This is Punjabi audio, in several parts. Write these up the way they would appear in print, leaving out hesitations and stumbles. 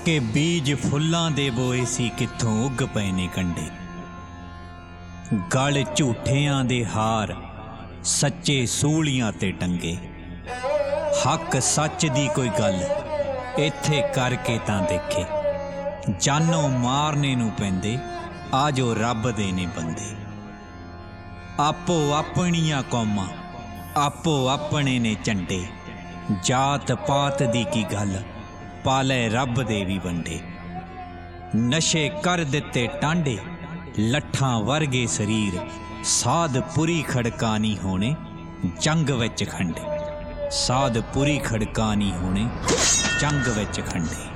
ਕਿ ਬੀਜ ਫੁੱਲਾਂ ਦੇ ਬੋਏ ਸੀ ਕਿੱਥੋਂ ਉੱਗ ਪਏ ਨੇ ਕੰਡੇ। ਗਲ ਝੂਠਿਆਂ ਦੇ ਹਾਰ ਸੱਚੇ ਸੂਲੀਆਂ ਤੇ ਟੰਗੇ। ਹੱਕ ਸੱਚ ਦੀ ਕੋਈ ਗੱਲ ਇੱਥੇ ਕਰਕੇ ਤਾਂ ਦੇਖੇ। ਜਾਨੋਂ ਮਾਰਨੇ ਨੂੰ ਪੈਂਦੇ ਆ ਜੋ ਰੱਬ ਦੇ ਨੇ ਬੰਦੇ। ਆਪੋ ਆਪਣੀਆਂ ਕੌਮਾਂ ਆਪੋ ਆਪਣੇ ਨੇ ਝੰਡੇ। ਜਾਤ ਪਾਤ ਦੀ ਕੀ ਗੱਲ ਪਾਲੇ ਰੱਬ ਦੇ ਵੀ ਵੰਡੇ। ਨਸ਼ੇ ਕਰ ਦਿੱਤੇ ਟਾਂਡੇ ਲੱਠਾਂ ਵਰਗੇ ਸਰੀਰ। ਸਾਧ ਪੁਰੀ ਖੜਕਾਨੀ ਹੋਣੇ ਜੰਗ ਵਿੱਚ ਖੰਡੇ। ਸਾਧ ਪੁਰੀ ਖੜਕਾਨੀ ਹੋਣੇ ਜੰਗ ਵਿੱਚ ਖੰਡੇ।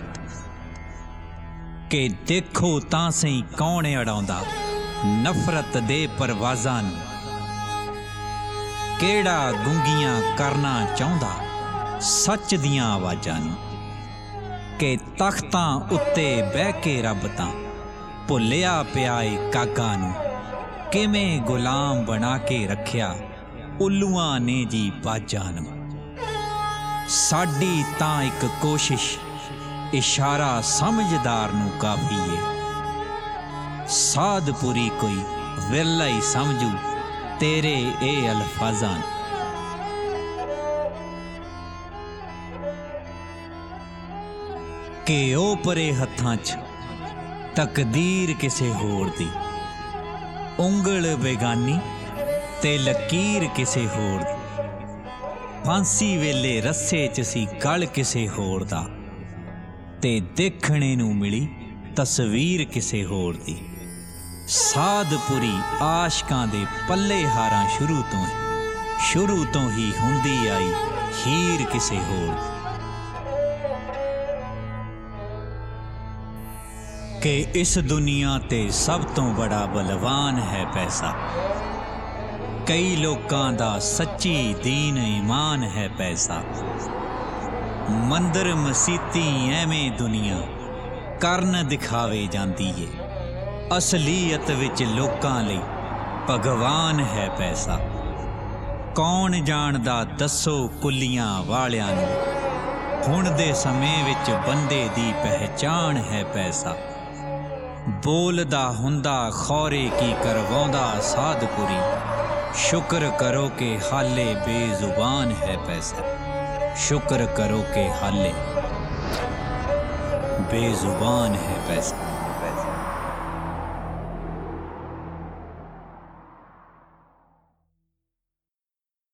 ਕਿ ਦੇਖੋ ਤਾਂ ਸਹੀ ਕੌਣ ਅੜਾਉਂਦਾ ਨਫ਼ਰਤ ਦੇ ਪਰਵਾਜ਼ਾਂ ਨੂੰ। ਕਿਹੜਾ ਗੁੰਗੀਆਂ ਕਰਨਾ ਚਾਹੁੰਦਾ ਸੱਚ ਦੀਆਂ ਆਵਾਜ਼ਾਂ ਨੂੰ। ਕਿ ਤਖ਼ਤਾਂ ਉੱਤੇ ਬਹਿ ਕੇ ਰੱਬ ਤਾਂ ਭੁੱਲਿਆ ਪਿਆ ਏ ਕਾਗਾ ਨੂੰ। ਕਿਵੇਂ ਗੁਲਾਮ ਬਣਾ ਕੇ ਰੱਖਿਆ ਉੱਲੂਆਂ ਨੇ ਜੀ ਬਾਜਾਂ ਨੂੰ। ਸਾਡੀ ਤਾਂ ਇੱਕ ਕੋਸ਼ਿਸ਼ ਇਸ਼ਾਰਾ ਸਮਝਦਾਰ ਨੂੰ ਕਾਫੀ ਏ। ਸਾਧਪੁਰੀ ਕੋਈ ਵਿਰਲਾ ਹੀ ਸਮਝੂ ਤੇਰੇ ਇਹ ਅਲਫਾਜ਼ਾਂ ਨੂੰ। ਕਿ ਉਹ ਪਰੇ ਹੱਥਾਂ 'ਚ ਤਕਦੀਰ ਕਿਸੇ ਹੋਰ ਦੀ। ਉਂਗਲ ਬੇਗਾਨੀ ਤੇ ਲਕੀਰ ਕਿਸੇ ਹੋਰ ਦੀ। ਫਾਂਸੀ ਵੇਲੇ ਰੱਸੇ 'ਚ ਸੀ ਗਲ ਕਿਸੇ ਹੋਰ ਦਾ। ਤੇ ਦੇਖਣੇ ਨੂੰ ਮਿਲੀ ਤਸਵੀਰ ਕਿਸੇ ਹੋਰ ਦੀ। ਸਾਧਪੁਰੀ ਆਸ਼ਕਾਂ ਦੇ ਪੱਲੇ ਹਾਰਾਂ ਸ਼ੁਰੂ ਤੋਂ ਹੀ ਹੁੰਦੀ ਆਈ ਹੀਰ ਕਿਸੇ ਹੋਰ ਦੀ। ਕਿ ਇਸ ਦੁਨੀਆ ਤੇ ਸਭ ਤੋਂ ਬੜਾ ਬਲਵਾਨ ਹੈ ਪੈਸਾ। ਕਈ ਲੋਕਾਂ ਦਾ ਸੱਚੀ ਦੀਨ ਈਮਾਨ ਹੈ ਪੈਸਾ। ਮੰਦਰ ਮਸੀਤੀ ਐਵੇਂ ਦੁਨੀਆ ਕਰਨ ਦਿਖਾਵੇ ਜਾਂਦੀ ਏ। ਅਸਲੀਅਤ ਵਿੱਚ ਲੋਕਾਂ ਲਈ ਭਗਵਾਨ ਹੈ ਪੈਸਾ। ਕੌਣ ਜਾਣਦਾ ਦੱਸੋ ਕੁੱਲੀਆਂ ਵਾਲਿਆਂ ਨੂੰ। ਹੁਣ ਦੇ ਸਮੇਂ ਵਿੱਚ ਬੰਦੇ ਦੀ ਪਹਿਚਾਣ ਹੈ ਪੈਸਾ। ਬੋਲਦਾ ਹੁੰਦਾ ਖੌਰੇ ਕੀ ਕਰਵਾਉਂਦਾ ਸਾਧਪੁਰੀ। ਸ਼ੁਕਰ ਕਰੋ ਕਿ ਹਾਲੇ ਬੇਜ਼ੁਬਾਨ ਹੈ ਪੈਸਾ। शुक्र करो के हाले बेजुबान है पैसा।